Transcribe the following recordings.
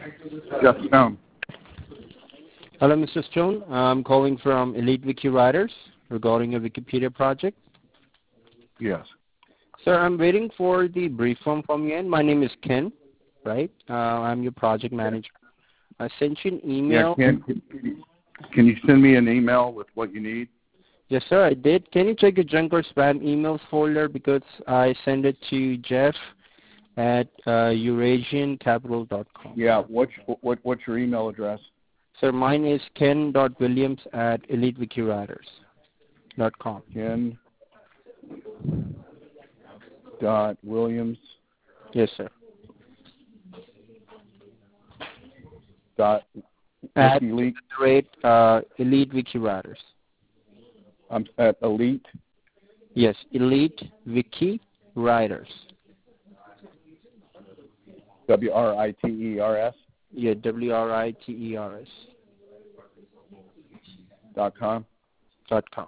Jeff Stone. Hello, Mr. Stone. I'm calling from Elite Wiki Writers regarding a Wikipedia project. Yes. Sir, I'm waiting for the brief form from you, and my name is Ken, right? I'm your project manager. I sent you an email. Yeah, can you send me an email with what you need? Yes, sir, I did. Can you check your junk or spam emails folder, because I sent it to Jeff at eurasiancapital.com. Yeah, what's your email address? Sir, mine is ken.williams@elitewikywriters.com. Ken.williams. Yes, sir. Dot At Elite. Elite Wiki Writers. I'm at Elite. Yes, Elite Wiki Writers. WRITERS. Yeah, WRITERS. .com. .com.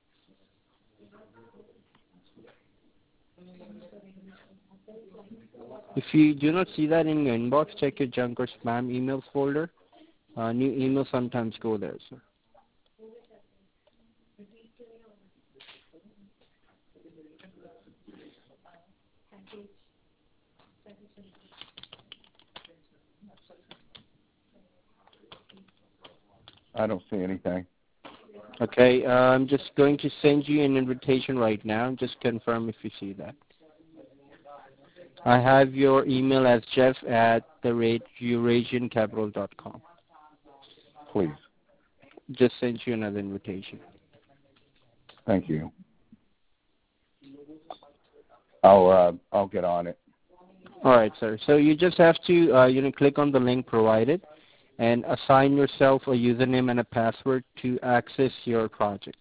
If you do not see that in your inbox, check your junk or spam emails folder. New emails sometimes go there, sir. I don't see anything. Okay, I'm just going to send you an invitation right now. Just confirm if you see that. I have your email as jeff@eurasiancapital.com. Please. Just sent you another invitation. Thank you. I'll get on it. All right, sir. So you just have to click on the link provided and assign yourself a username and a password to access your project.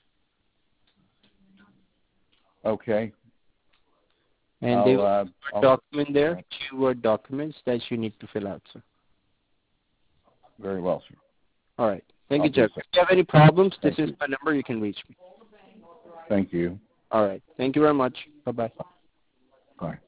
Okay. And there will be a document there, 2 Word documents that you need to fill out, sir. Very well, sir. All right. Thank you, Jeff. If you have any problems, this is my number. You can reach me. Thank you. All right. Thank you very much. Bye-bye. Bye.